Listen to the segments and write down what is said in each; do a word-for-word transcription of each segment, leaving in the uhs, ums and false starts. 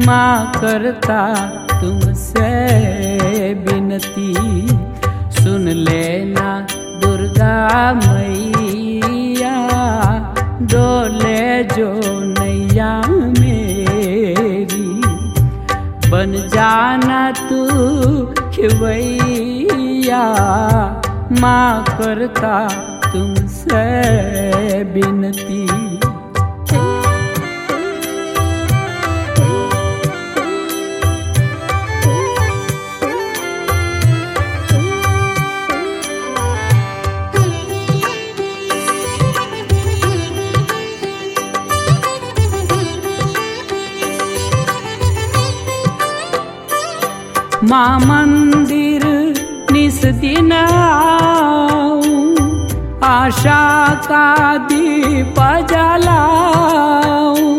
माँ करता तुमसे विनती, सुन लेना दुर्गा मैया, डोले जो नैया मेरी, बन जाना तू खिवैया, माँ करता तुमसे विनती। माँ मंदिर निस दिन आऊं, आशा का दीप जलाऊं,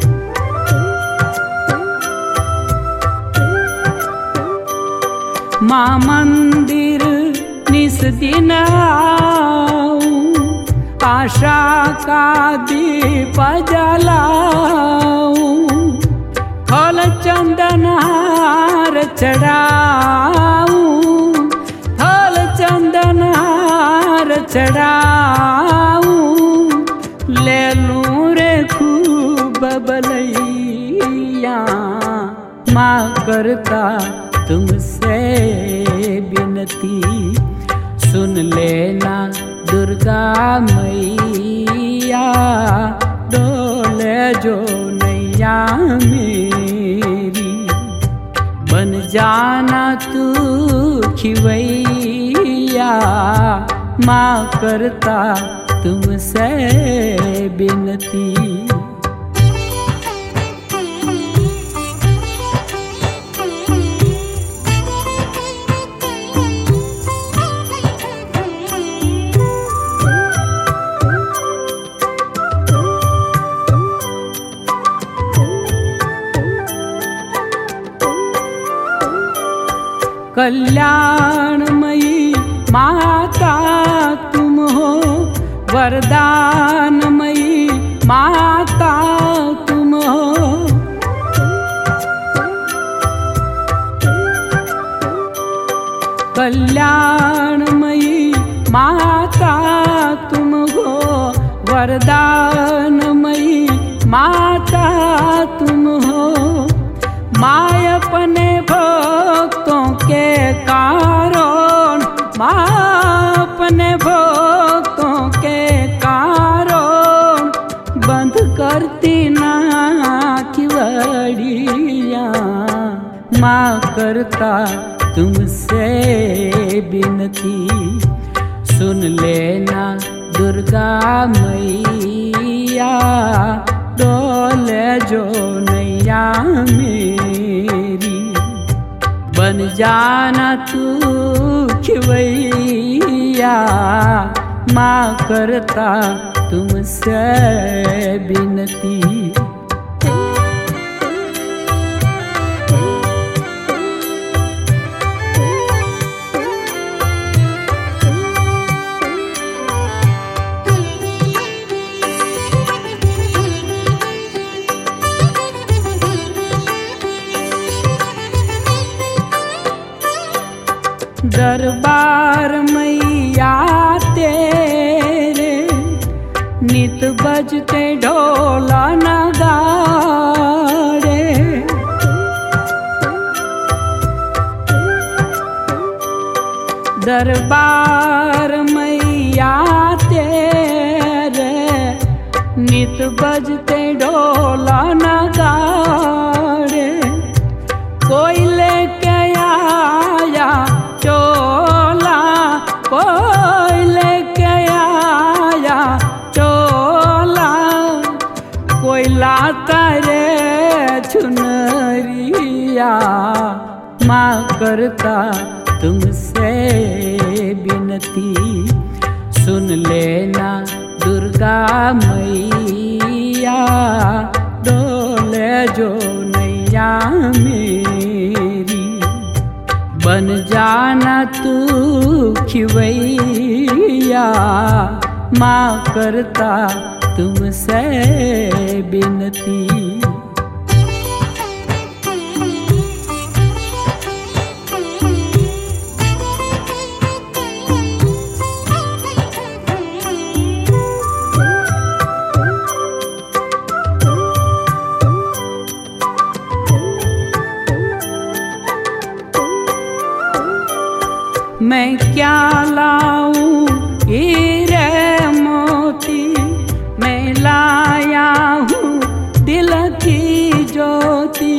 माँ मंदिर निस दिन आऊं, आशा का दीप जलाऊं, फल चंदन हार चढ़ाऊं, फल चंदन हार चढ़ाऊं, ले लूं रे खूब बलैया, माँ करता तुमसे विनती, सुन लेना दुर्गा मैया, डोले जो नैया मेरी, बन जाना तू खिवैया, माँ करता तुमसे विनती। कल्याणमयी माता तुम हो, वरदानमयी माता तुम हो, कल्याणमयी माता तुम हो, वरदानमयी माता तुम हो, माँ अपने भक्तों के कारण, माँ अपने भक्तों के कारण, बंद करती ना किवड़िया, माँ करता तुमसे विनती, सुन लेना दुर्गा मैया, डोले जो नैया मेरी, बन जाना तू खिवैया, माँ करता तुमसे विनती। दरबार मैया तेरे, नित बजते ढोला नगाड़े, दरबार मैया तेरे, नित बजते ढोला नगाड़े, कोई लेके आया चोला, कोई लेके आया चोला, कोई लाता रे चुनरिया, माँ करता तुमसे विनती, सुन लेना दुर्गा मैया, डोले जो नैया मेरी, बन जाना तू खिवैया, माँ करता तुमसे विनती। मैं क्या लाऊं हीरे मोती, मैं लाया हूँ दिल की ज्योति।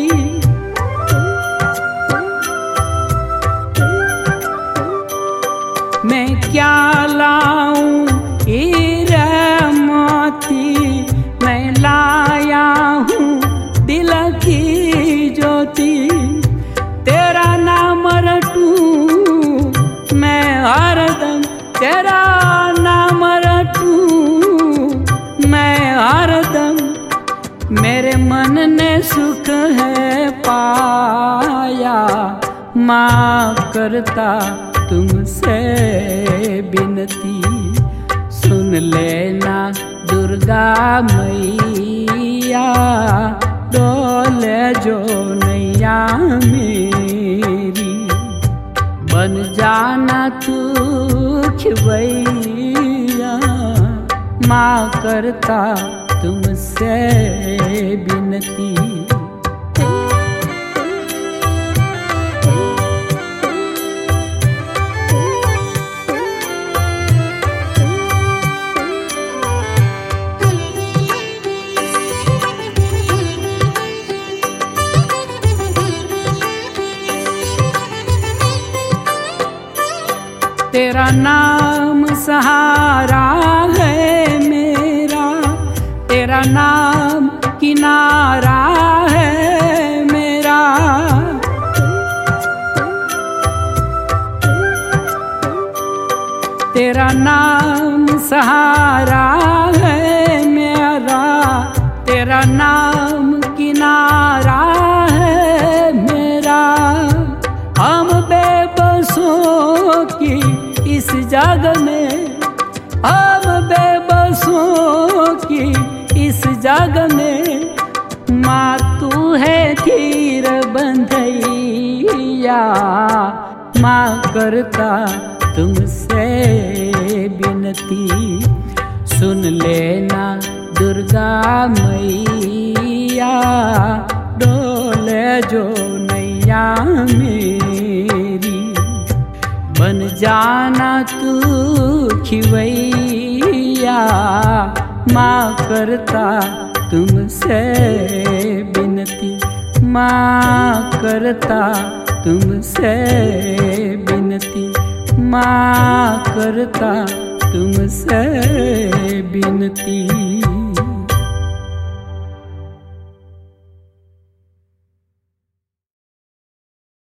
मैं क्या लाऊं हीरे मोती, मैं लाया हूँ दिल की ज्योति। तेरा नाम रटूं मैं हरदम, तेरा नाम रटूं मैं हरदम। मेरे मन ने सुख है पाया, माँ करता तुमसे विनती। सुन लेना दुर्गा मैया, डोले जो नैया मेरी। बन जाना तू खिवैया, माँ करता तुमसे विनती। तेरा नाम सहारा है मेरा, तेरा नाम किनारा है मेरा। तेरा नाम सहारा है मेरा, तेरा नाम किनारा है मेरा। हम बेबसों की इस जग में, हम बेबसों की इस जग में, माँ तू है धीर बंधैया। माँ करता तुमसे विनती। सुन लेना दुर्गा मैया, डोले जो नैया मेरी। बन जाना तू खिवैया, माँ करता तुमसे विनती। माँ करता तुमसे विनती, माँ करता तुमसे विनती।